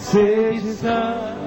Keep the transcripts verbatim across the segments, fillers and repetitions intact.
sede santa.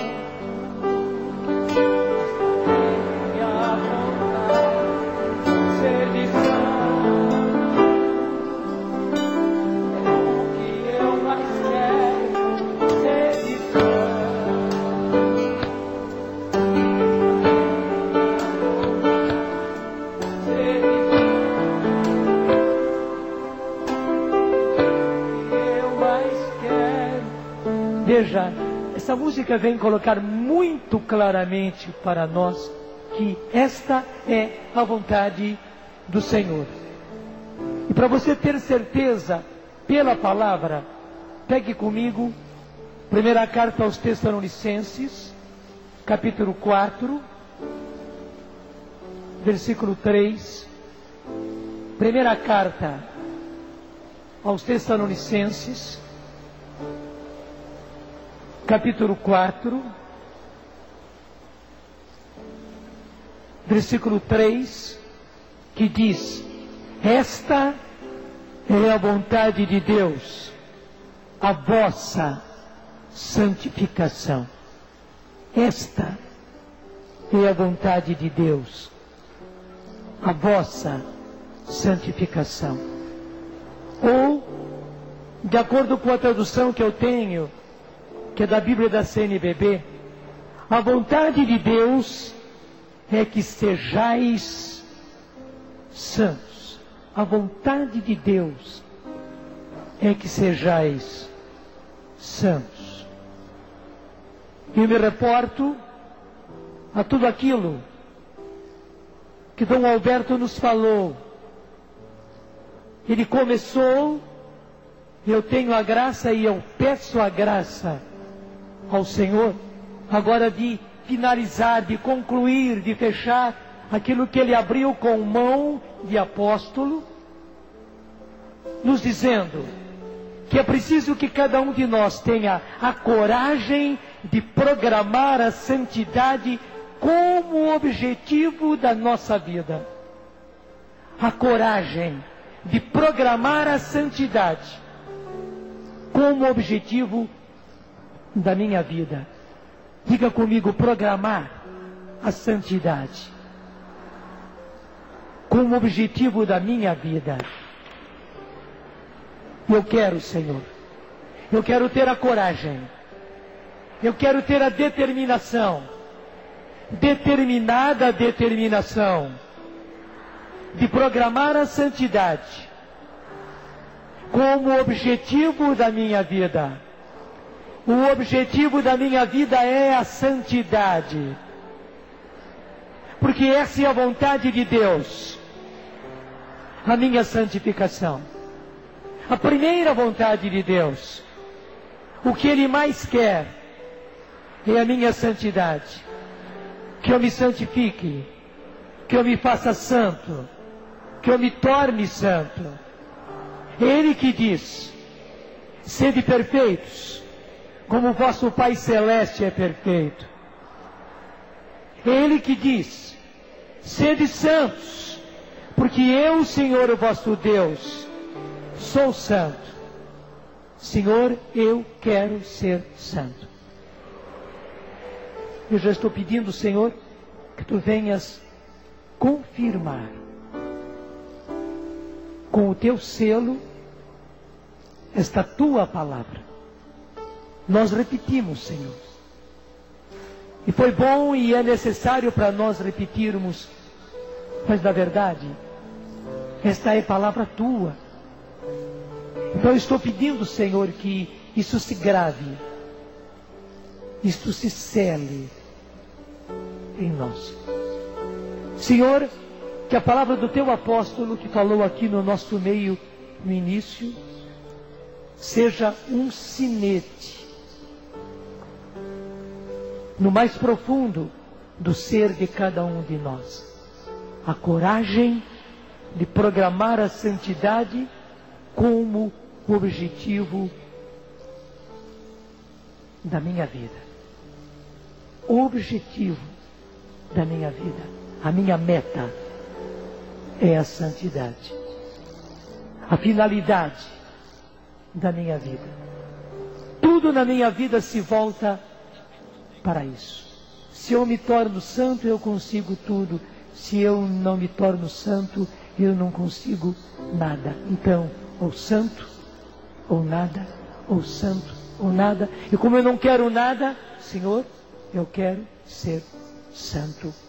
Veja, essa música vem colocar muito claramente para nós que esta é a vontade do Senhor. E para você ter certeza pela palavra, pegue comigo primeira carta aos Tessalonicenses, capítulo quatro, versículo três. Primeira carta aos Tessalonicenses, capítulo quatro, versículo três, que diz: esta é a vontade de Deus, a vossa santificação. Esta é a vontade de Deus, a vossa santificação. Ou, de acordo com a tradução que eu tenho, que é da Bíblia da C N B B, a vontade de Deus é que sejais santos. A vontade de Deus é que sejais santos. E eu me reporto a tudo aquilo que Dom Alberto nos falou. Ele começou, eu tenho a graça e eu peço a graça ao Senhor, agora de finalizar, de concluir, de fechar aquilo que ele abriu com mão de apóstolo, nos dizendo que é preciso que cada um de nós tenha a coragem de programar a santidade como objetivo da nossa vida. A coragem de programar a santidade como objetivo da minha vida. Diga comigo: programar a santidade como objetivo da minha vida. Eu quero, Senhor, eu quero ter a coragem, eu quero ter a determinação, determinada determinação, de programar a santidade como objetivo da minha vida. O objetivo da minha vida é a santidade, porque essa é a vontade de Deus, a minha santificação. A primeira vontade de Deus, o que Ele mais quer, é a minha santidade. Que eu me santifique, que eu me faça santo, que eu me torne santo. É Ele que diz: sede perfeitos, como o vosso Pai Celeste é perfeito. É Ele que diz: sede santos, porque eu, Senhor, o vosso Deus, sou santo. Senhor, eu quero ser santo. Eu já estou pedindo, Senhor, que Tu venhas confirmar com o Teu selo esta Tua palavra. Nós repetimos, Senhor, e foi bom e é necessário para nós repetirmos, mas na verdade esta é palavra Tua. Então eu estou pedindo, Senhor, que isso se grave, isto se cele em nós. Senhor, que a palavra do Teu apóstolo que falou aqui no nosso meio no início seja um sinete no mais profundo do ser de cada um de nós. A coragem de programar a santidade como objetivo da minha vida. O objetivo da minha vida, a minha meta é a santidade. A finalidade da minha vida. Tudo tudo na minha vida se volta para isso. Se eu me torno santo, eu consigo tudo. Se eu não me torno santo, eu não consigo nada. Então, ou santo, ou nada, ou santo, ou nada. E como eu não quero nada, Senhor, eu quero ser santo.